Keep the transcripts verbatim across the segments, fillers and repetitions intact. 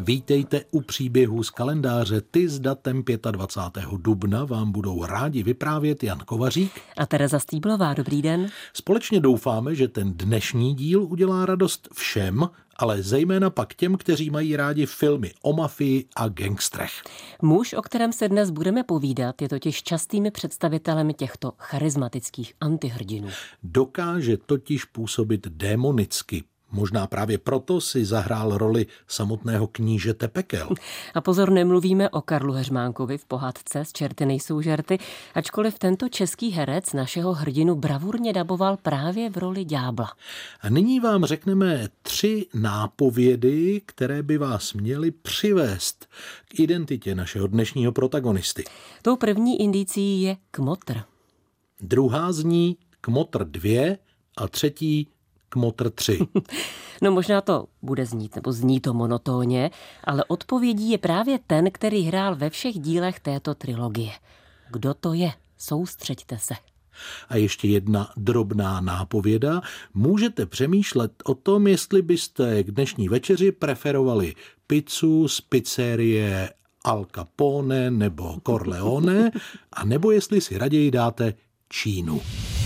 Vítejte u příběhů z kalendáře. Ty s datem dvacátého pátého dubna vám budou rádi vyprávět Jan Kovařík a Tereza Stýblová. Dobrý den. Společně doufáme, že ten dnešní díl udělá radost všem, ale zejména pak těm, kteří mají rádi filmy o mafii a gangstrech. Muž, o kterém se dnes budeme povídat, je totiž častým představitelem těchto charismatických antihrdinů. Dokáže totiž působit démonicky. Možná právě proto si zahrál roli samotného knížete pekel. A pozor, nemluvíme o Karlu Heřmánkovi v pohádce Z čerty nejsou žerty, ačkoliv tento český herec našeho hrdinu bravurně daboval právě v roli ďábla. A nyní vám řekneme tři nápovědy, které by vás měly přivést k identitě našeho dnešního protagonisty. Tou první indicí je kmotr. Druhá zní kmotr dvě a třetí kmotr tři. No možná to bude znít, nebo zní to monotónně, ale odpovědí je právě ten, který hrál ve všech dílech této trilogie. Kdo to je? Soustřeďte se. A ještě jedna drobná nápověda. Můžete přemýšlet o tom, jestli byste k dnešní večeři preferovali pizzu z pizzerie Al Capone nebo Corleone, a nebo jestli si raději dáte Čínu.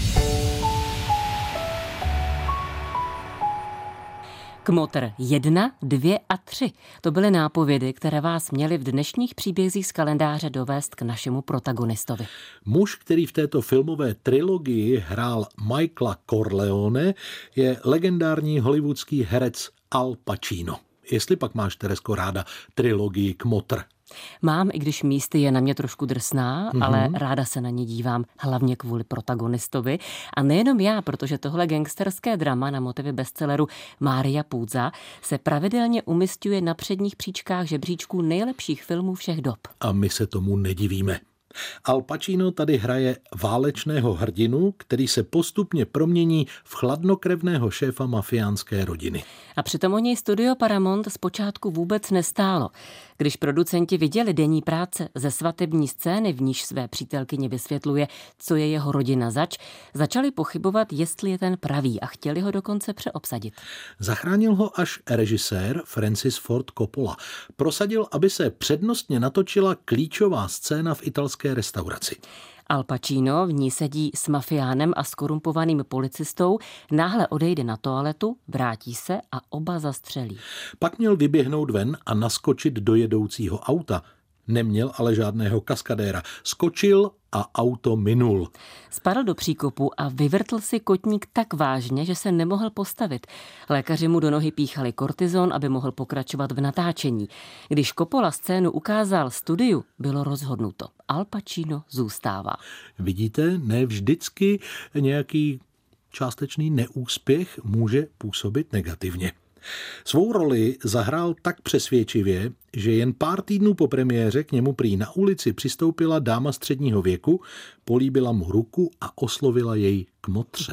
Kmotr jedna, dvě a tři. To byly nápovědy, které vás měly v dnešních příbězích z kalendáře dovést k našemu protagonistovi. Muž, který v této filmové trilogii hrál Michaela Corleone, je legendární hollywoodský herec Al Pacino. Jestli pak máš, Terezko, ráda trilogii Kmotr? Mám, i když místy je na mě trošku drsná, mm-hmm. ale ráda se na ně dívám, hlavně kvůli protagonistovi. A nejenom já, protože tohle gangsterské drama na motivy bestselleru Mária Puza se pravidelně umisťuje na předních příčkách žebříčků nejlepších filmů všech dob. A my se tomu nedivíme. Al Pacino tady hraje válečného hrdinu, který se postupně promění v chladnokrevného šéfa mafiánské rodiny. A přitom o něj studio Paramount zpočátku vůbec nestálo. Když producenti viděli denní práce ze svatební scény, v níž své přítelkyni vysvětluje, co je jeho rodina zač, začali pochybovat, jestli je ten pravý, a chtěli ho dokonce přeobsadit. Zachránil ho až režisér Francis Ford Coppola. Prosadil, aby se přednostně natočila klíčová scéna v italské restauraci. Al Pacino v ní sedí s mafiánem a skorumpovaným policistou, náhle odejde na toaletu, vrátí se a oba zastřelí. Pak měl vyběhnout ven a naskočit do jedoucího auta. Neměl ale žádného kaskadéra. Skočil a auto minul. Spadl do příkopu a vyvrtl si kotník tak vážně, že se nemohl postavit. Lékaři mu do nohy píchali kortizon, aby mohl pokračovat v natáčení. Když Coppola scénu ukázal studiu, bylo rozhodnuto. Al Pacino zůstává. Vidíte, ne vždycky nějaký částečný neúspěch může působit negativně. Svou roli zahrál tak přesvědčivě, že jen pár týdnů po premiéře k němu prý na ulici přistoupila dáma středního věku, políbila mu ruku a oslovila jej kmotře.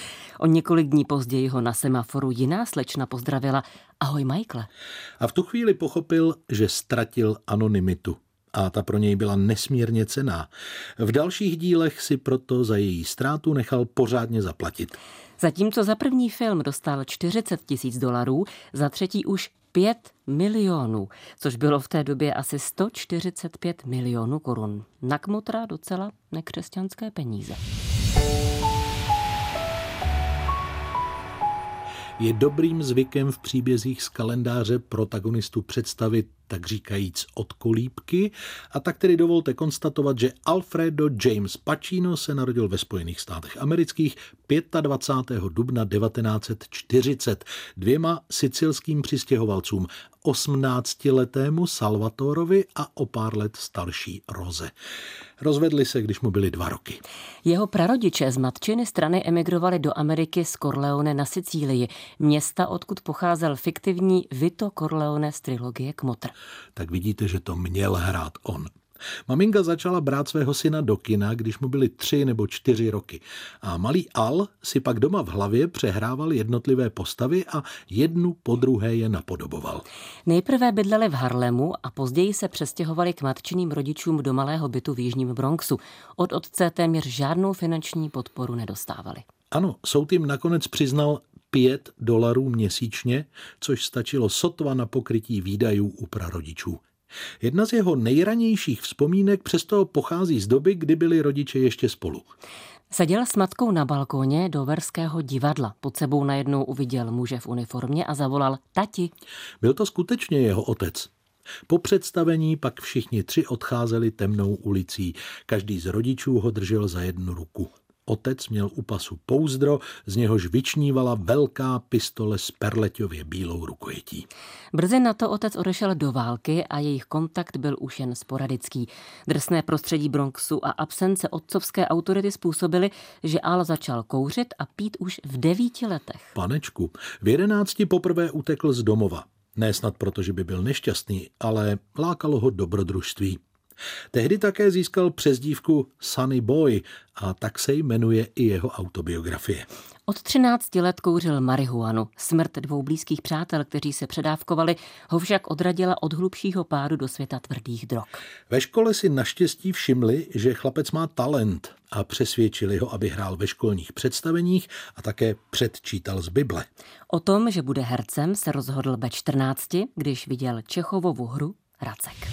O několik dní později ho na semaforu jiná slečna pozdravila: Ahoj, Michaele. A v tu chvíli pochopil, že ztratil anonymitu. A ta pro něj byla nesmírně cenná. V dalších dílech si proto za její ztrátu nechal pořádně zaplatit. Zatímco za první film dostal čtyřicet tisíc dolarů, za třetí už pět milionů, což bylo v té době asi sto čtyřicet pět milionů korun. Na kmotra docela nekřesťanské peníze. Je dobrým zvykem v příbězích z kalendáře protagonistu představit, tak říkajíc, od kolíbky, a tak tedy dovolte konstatovat, že Alfredo James Pacino se narodil ve Spojených státech amerických dvacátého pátého dubna devatenáct set čtyřicet dvěma sicilským přistěhovalcům, osmnáctiletému Salvatorovi a o pár let starší Roze. Rozvedli se, když mu byly dva roky. Jeho prarodiče z matčiny strany emigrovali do Ameriky z Corleone na Sicílii, města, odkud pocházel fiktivní Vito Corleone z trilogie Kmotr. Tak vidíte, že to měl hrát on. Maminka začala brát svého syna do kina, když mu byly tři nebo čtyři roky. A malý Al si pak doma v hlavě přehrával jednotlivé postavy a jednu po druhé je napodoboval. Nejprve bydleli v Harlemu a později se přestěhovali k matčiným rodičům do malého bytu v jižním Bronxu. Od otce téměř žádnou finanční podporu nedostávali. Ano, soud jim nakonec přiznal pět dolarů měsíčně, což stačilo sotva na pokrytí výdajů u prarodičů. Jedna z jeho nejranějších vzpomínek přesto pochází z doby, kdy byli rodiče ještě spolu. Seděl s matkou na balkóně Doverského divadla. Pod sebou najednou uviděl muže v uniformě a zavolal tati. Byl to skutečně jeho otec. Po představení pak všichni tři odcházeli temnou ulicí. Každý z rodičů ho držel za jednu ruku. Otec měl u pasu pouzdro, z něhož vyčnívala velká pistole s perleťově bílou rukojetí. Brzy na to otec odešel do války a jejich kontakt byl už jen sporadický. Drsné prostředí Bronxu a absence otcovské autority způsobily, že Al začal kouřit a pít už v devíti letech. Panečku, v jedenácti poprvé utekl z domova. Ne snad proto, že by byl nešťastný, ale lákalo ho dobrodružství. Tehdy také získal přezdívku Sunny Boy a tak se jmenuje i jeho autobiografie. Od třinácti let kouřil marihuanu. Smrt dvou blízkých přátel, kteří se předávkovali, ho však odradila od hlubšího pádu do světa tvrdých drog. Ve škole si naštěstí všimli, že chlapec má talent a přesvědčili ho, aby hrál ve školních představeních a také předčítal z Bible. O tom, že bude hercem, se rozhodl ve čtrnácti, když viděl Čechovovu hru Racek.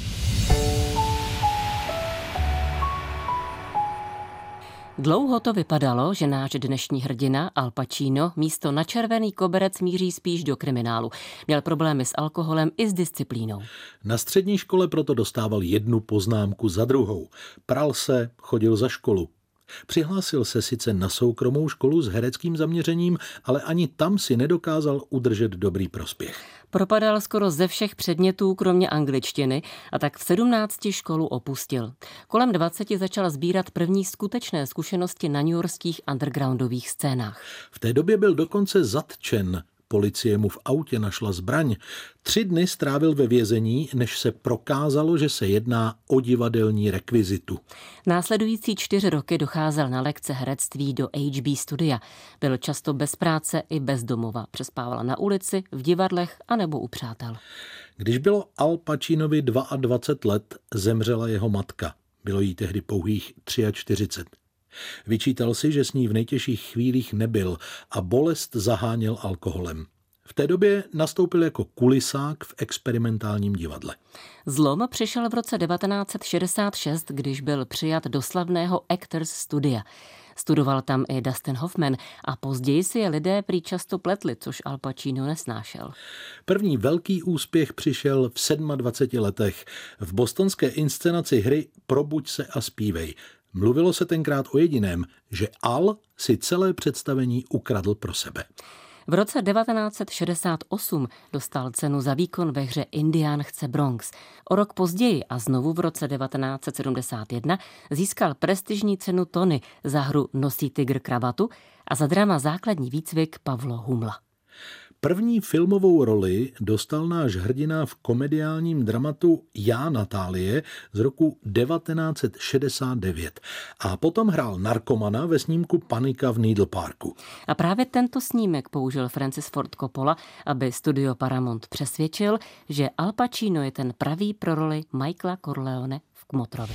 Dlouho to vypadalo, že náš dnešní hrdina Al Pacino místo na červený koberec míří spíš do kriminálu. Měl problémy s alkoholem i s disciplínou. Na střední škole proto dostával jednu poznámku za druhou. Pral se, chodil za školu. Přihlásil se sice na soukromou školu s hereckým zaměřením, ale ani tam si nedokázal udržet dobrý prospěch. Propadal skoro ze všech předmětů, kromě angličtiny, a tak v sedmnácti školu opustil. Kolem dvaceti začal sbírat první skutečné zkušenosti na newyorských undergroundových scénách. V té době byl dokonce zatčen. Policie mu v autě našla zbraň. Tři dny strávil ve vězení, než se prokázalo, že se jedná o divadelní rekvizitu. Následující čtyři roky docházel na lekce herectví do H B studia. Byl často bez práce i bez domova. Přespával na ulici, v divadlech a nebo u přátel. Když bylo Al Pacinovi dvacet dva let, zemřela jeho matka. Bylo jí tehdy pouhých čtyřicet tři. Vyčítal si, že s ní v nejtěžších chvílích nebyl a bolest zaháněl alkoholem. V té době nastoupil jako kulisák v experimentálním divadle. Zlom přišel v roce devatenáct set šedesát šest, když byl přijat do slavného Actors studia. Studoval tam i Dustin Hoffman a později si je lidé prý často pletli, což Al Pacino nesnášel. První velký úspěch přišel v dvaceti sedmi letech v bostonské inscenaci hry Probuď se a zpívej. Mluvilo se tenkrát o jediném, že Al si celé představení ukradl pro sebe. V roce devatenáct set šedesát osm dostal cenu za výkon ve hře Indián chce Bronx. O rok později a znovu v roce devatenáct set sedmdesát jedna získal prestižní cenu Tony za hru Nosí tygr kravatu a za drama Základní výcvik Pavlo Humla. První filmovou roli dostal náš hrdina v komediálním dramatu Já Natálie z roku devatenáct set šedesát devět a potom hrál narkomana ve snímku Panika v Needle Parku. A právě tento snímek použil Francis Ford Coppola, aby studio Paramount přesvědčil, že Al Pacino je ten pravý pro roli Michaela Corleone v Kmotrovi.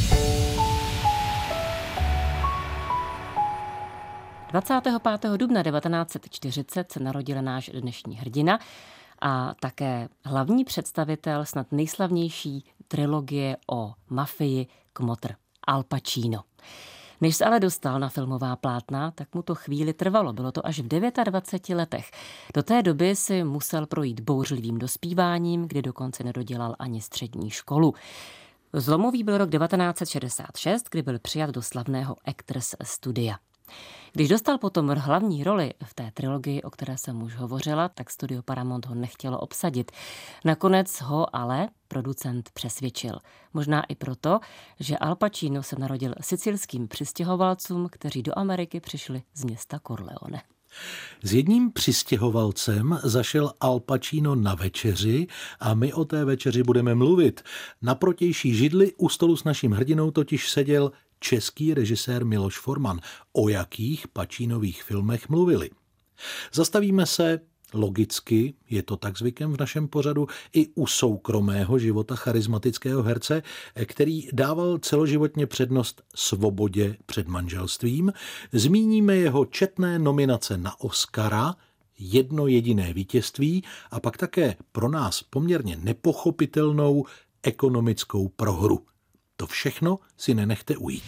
dvacátého pátého dubna devatenáct set čtyřicet se narodil náš dnešní hrdina a také hlavní představitel snad nejslavnější trilogie o mafii Kmotr, Al Pacino. Než se ale dostal na filmová plátna, tak mu to chvíli trvalo. Bylo to až v dvaceti devíti letech. Do té doby si musel projít bouřlivým dospíváním, kdy dokonce nedodělal ani střední školu. Zlomový byl rok devatenáct set šedesát šest, kdy byl přijat do slavného Actors studia. Když dostal potom hlavní roli v té trilogii, o které jsem už hovořila, tak studio Paramount ho nechtělo obsadit. Nakonec ho ale producent přesvědčil. Možná i proto, že Al Pacino se narodil sicilským přistěhovalcům, kteří do Ameriky přišli z města Corleone. S jedním přistěhovalcem zašel Al Pacino na večeři a my o té večeři budeme mluvit. Na protější židli u stolu s naším hrdinou totiž seděl český režisér Miloš Forman. O jakých Pacinových filmech mluvili? Zastavíme se logicky, je to tak zvykem v našem pořadu, i u soukromého života charismatického herce, který dával celoživotně přednost svobodě před manželstvím. Zmíníme jeho četné nominace na Oscara, jedno jediné vítězství a pak také pro nás poměrně nepochopitelnou ekonomickou prohru. To všechno si nenechte ujít.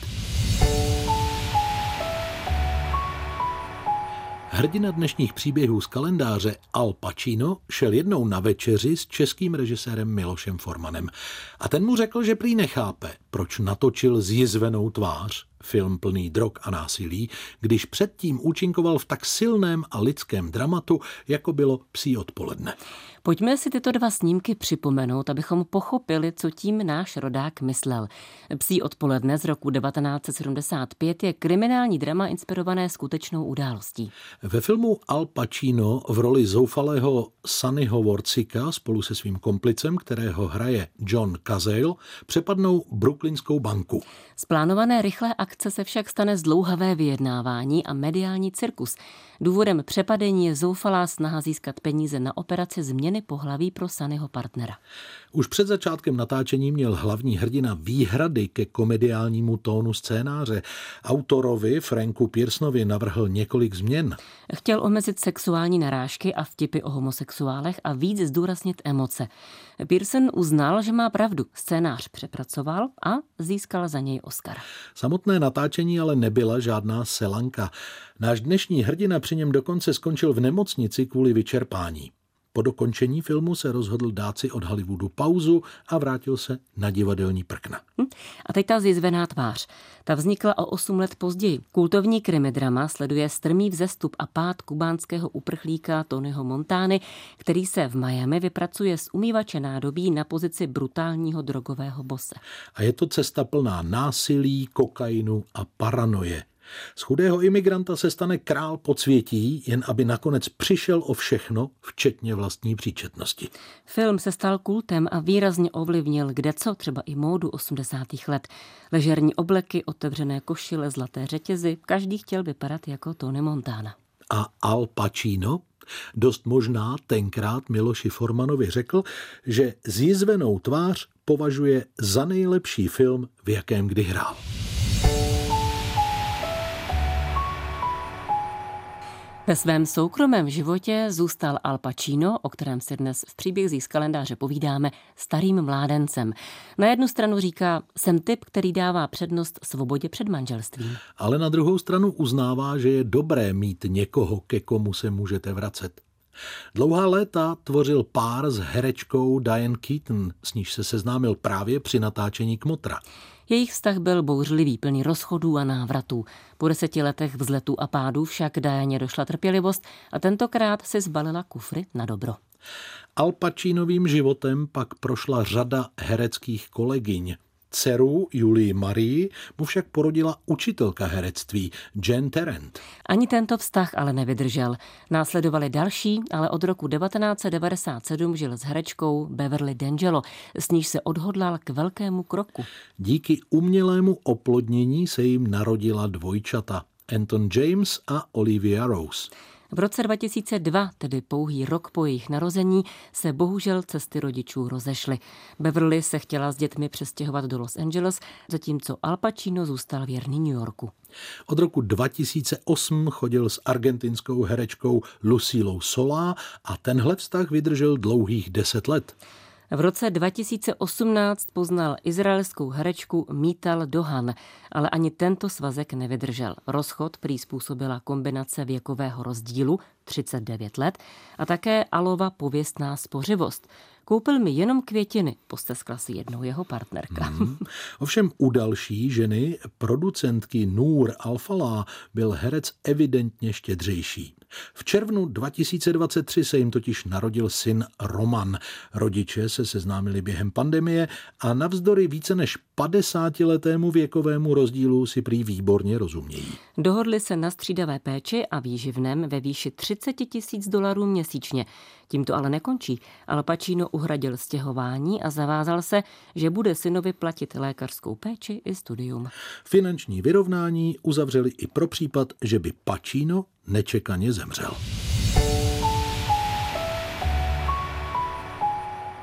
Hrdina dnešních příběhů z kalendáře Al Pacino šel jednou na večeři s českým režisérem Milošem Formanem. A ten mu řekl, že prý nechápe, proč natočil Zjizvenou tvář, film plný drog a násilí, když předtím účinkoval v tak silném a lidském dramatu, jako bylo Psí odpoledne. Pojďme si tyto dva snímky připomenout, abychom pochopili, co tím náš rodák myslel. Psí odpoledne z roku devatenáct set sedmdesát pět je kriminální drama inspirované skutečnou událostí. Ve filmu Al Pacino v roli zoufalého Sonnyho Worcicka spolu se svým komplicem, kterého hraje John Cazale, přepadnou brooklynskou banku. Z plánované rychlé akce se však stane zdlouhavé vyjednávání a mediální cirkus. Důvodem přepadení je zoufalá snaha získat peníze na operaci změny pohlaví pro Sonnyho partnera. Už před začátkem natáčení měl hlavní hrdina výhrady ke komediálnímu tónu scénáře. Autorovi Franku Pearsonovi navrhl několik změn. Chtěl omezit sexuální narážky a vtipy o homosexuálech a víc zdůraznit emoce. Pearson uznal, že má pravdu. Scénář přepracoval a získal za něj Oscara. Samotné natáčení ale nebyla žádná selanka. Náš dnešní hrdina při něm dokonce skončil v nemocnici kvůli vyčerpání. Po dokončení filmu se rozhodl dát si od Hollywoodu pauzu a vrátil se na divadelní prkna. Hm? A teď ta Zjizvená tvář. Ta vznikla o osm let později. Kultovní krimidrama sleduje strmý vzestup a pád kubánského uprchlíka Tonyho Montany, který se v Miami vypracuje z umývače nádobí na pozici brutálního drogového bose. A je to cesta plná násilí, kokainu a paranoje. Z chudého imigranta se stane král podsvětí, jen aby nakonec přišel o všechno, včetně vlastní příčetnosti. Film se stal kultem a výrazně ovlivnil kdeco, třeba i módu osmdesátých let. Ležerní obleky, otevřené košile, zlaté řetězy, každý chtěl vypadat jako Tony Montana. A Al Pacino? Dost možná tenkrát Miloši Formanovi řekl, že Zjizvenou tvář považuje za nejlepší film, v jakém kdy hrál. Ve svém soukromém životě zůstal Al Pacino, o kterém si dnes v příbězích z kalendáře povídáme, starým mládencem. Na jednu stranu říká, jsem typ, který dává přednost svobodě před manželstvím. Ale na druhou stranu uznává, že je dobré mít někoho, ke komu se můžete vracet. Dlouhá léta tvořil pár s herečkou Diane Keaton, s níž se seznámil právě při natáčení Kmotra. Jejich vztah byl bouřlivý, plný rozchodů a návratů. Po deseti letech vzletů a pádů však Dianě došla trpělivost a tentokrát si zbalila kufry na dobro. Al Pacinovým životem pak prošla řada hereckých kolegyň. Dceru Julii Marii mu však porodila učitelka herectví Jane Tarrant. Ani tento vztah ale nevydržel. Následovali další, ale od roku devatenáct set devadesát sedm žil s herečkou Beverly D'Angelo, s níž se odhodlal k velkému kroku. Díky umělému oplodnění se jim narodila dvojčata Anton James a Olivia Rose. V roce dva tisíce dva, tedy pouhý rok po jejich narození, se bohužel cesty rodičů rozešly. Beverly se chtěla s dětmi přestěhovat do Los Angeles, zatímco Al Pacino zůstal věrný New Yorku. Od roku dva tisíce osm chodil s argentinskou herečkou Lucílou Solá a tenhle vztah vydržel dlouhých deset let. V roce dva tisíce osmnáct poznal izraelskou herečku Mítal Dohan, ale ani tento svazek nevydržel. Rozchod prý způsobila kombinace věkového rozdílu třicet devět let a také Alova pověstná spořivost. Koupil mi jenom květiny, posteskla si jednou jeho partnerka. Hmm. Ovšem u další ženy, producentky Noor Al-Falá, byl herec evidentně štědřejší. V červnu dva tisíce dvacet tři se jim totiž narodil syn Roman. Rodiče se seznámili během pandemie a navzdory více než padesátiletému věkovému rozdílu si prý výborně rozumějí. Dohodli se na střídavé péči a výživném ve výši třicet tisíc dolarů měsíčně. Tím to ale nekončí. Al Pacino uhradil stěhování a zavázal se, že bude synovi platit lékařskou péči i studium. Finanční vyrovnání uzavřeli i pro případ, že by Pacino nečekaně zemřel.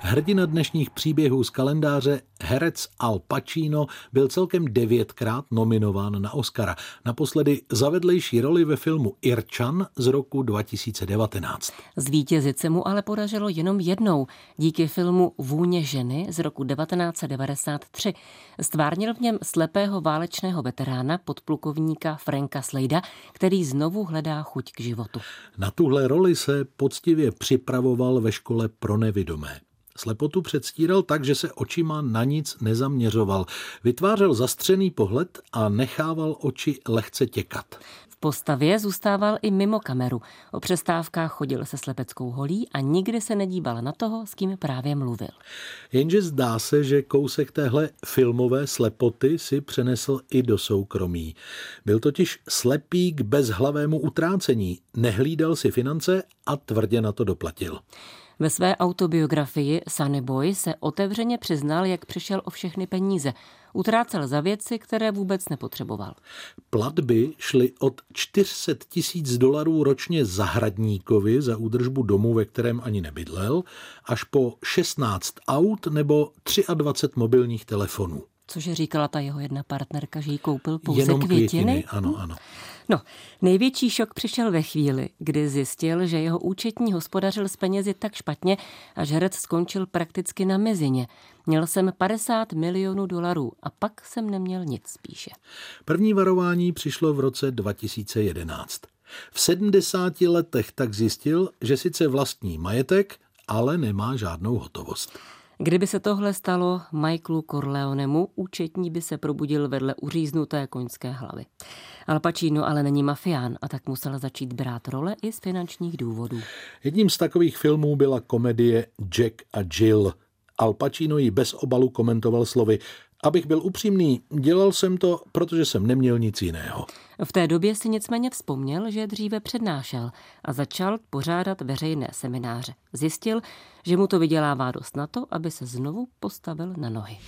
Hrdina dnešních příběhů z kalendáře, herec Al Pacino, byl celkem devětkrát nominován na Oscara. Naposledy za vedlejší roli ve filmu Irčan z roku dva tisíce devatenáct. Zvítězit se mu ale podařilo jenom jednou, díky filmu Vůně ženy z roku devatenáct set devadesát tři. Stvárnil v něm slepého válečného veterána, podplukovníka Franka Slada, který znovu hledá chuť k životu. Na tuhle roli se poctivě připravoval ve škole pro nevidomé. Slepotu předstíral tak, že se očima na nic nezaměřoval. Vytvářel zastřený pohled a nechával oči lehce těkat. V postavě zůstával i mimo kameru. O přestávkách chodil se slepeckou holí a nikdy se nedíval na toho, s kým právě mluvil. Jenže zdá se, že kousek téhle filmové slepoty si přenesl i do soukromí. Byl totiž slepý k bezhlavému utrácení. Nehlídal si finance a tvrdě na to doplatil. Ve své autobiografii Sunny Boy se otevřeně přiznal, jak přišel o všechny peníze. Utrácel za věci, které vůbec nepotřeboval. Platby šly od čtyři sta tisíc dolarů ročně zahradníkovi za údržbu domu, ve kterém ani nebydlel, až po šestnáct aut nebo dvacet tři mobilních telefonů. Cože říkala ta jeho jedna partnerka, že jí koupil pouze Jenom květiny? květiny, ano, ano. No, největší šok přišel ve chvíli, kdy zjistil, že jeho účetní hospodařil s penězi tak špatně, až herec skončil prakticky na mizině. Měl jsem padesát milionů dolarů a pak jsem neměl nic spíše. První varování přišlo v roce dva tisíce jedenáct. V sedmdesáti letech tak zjistil, že sice vlastní majetek, ale nemá žádnou hotovost. Kdyby se tohle stalo Michaelu Corleonemu, účetní by se probudil vedle uříznuté koňské hlavy. Al Pacino ale není mafián a tak musel začít brát role i z finančních důvodů. Jedním z takových filmů byla komedie Jack a Jill. Al Pacino ji bez obalu komentoval slovy: abych byl upřímný, dělal jsem to, protože jsem neměl nic jiného. V té době si nicméně vzpomněl, že dříve přednášel a začal pořádat veřejné semináře. Zjistil, že mu to vydělává dost na to, aby se znovu postavil na nohy.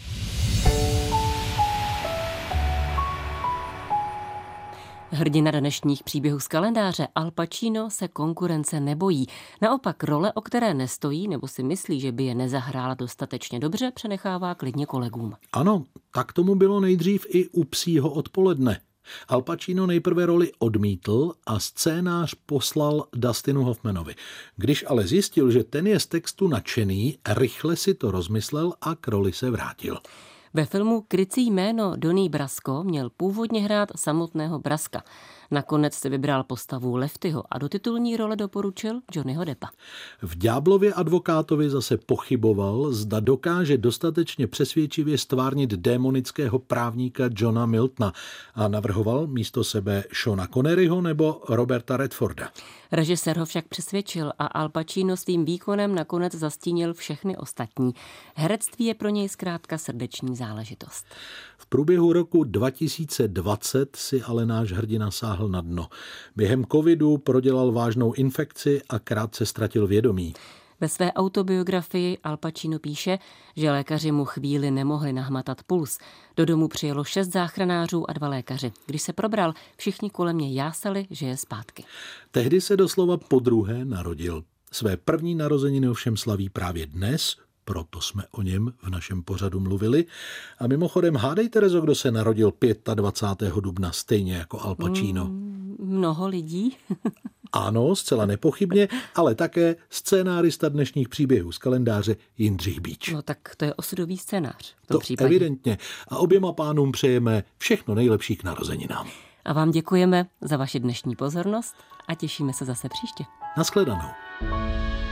Hrdina dnešních příběhů z kalendáře Al Pacino se konkurence nebojí. Naopak role, o které nestojí nebo si myslí, že by je nezahrála dostatečně dobře, přenechává klidně kolegům. Ano, tak tomu bylo nejdřív i u Psího odpoledne. Al Pacino nejprve roli odmítl a scénář poslal Dustinu Hoffmanovi. Když ale zjistil, že ten je z textu nadšený, rychle si to rozmyslel a k roli se vrátil. Ve filmu Krycí jméno Donnie Brasco měl původně hrát samotného Braska. Nakonec se vybral postavu Leftyho a do titulní role doporučil Johnnyho Deppa. V Ďáblově advokátovi zase pochyboval, zda dokáže dostatečně přesvědčivě stvárnit démonického právníka Johna Miltona a navrhoval místo sebe Seana Conneryho nebo Roberta Redforda. Režisér ho však přesvědčil a Al Pacino svým výkonem nakonec zastínil všechny ostatní. Herectví je pro něj zkrátka srdeční záležitost. V průběhu roku dva tisíce dvacet si ale náš hrdina sáhl na dno. Během covidu prodělal vážnou infekci a krátce ztratil vědomí. Ve své autobiografii Al Pacino píše, že lékaři mu chvíli nemohli nahmatat puls. Do domu přijelo šest záchranářů a dva lékaři. Když se probral, všichni kolem mě jásali, že je zpátky. Tehdy se doslova podruhé narodil. Své první narozeniny ovšem slaví právě dnes, proto jsme o něm v našem pořadu mluvili. A mimochodem, hádej, Terezo, kdo se narodil dvacátého pátého dubna, stejně jako Al Pacino. Mm, mnoho lidí. Ano, zcela nepochybně, ale také scénárista dnešních příběhů z kalendáře Jindřich Bíč. No tak to je osudový scénář. To případě. Evidentně. A oběma pánům přejeme všechno nejlepší k narozeninám. A vám děkujeme za vaši dnešní pozornost a těšíme se zase příště. Naschledanou.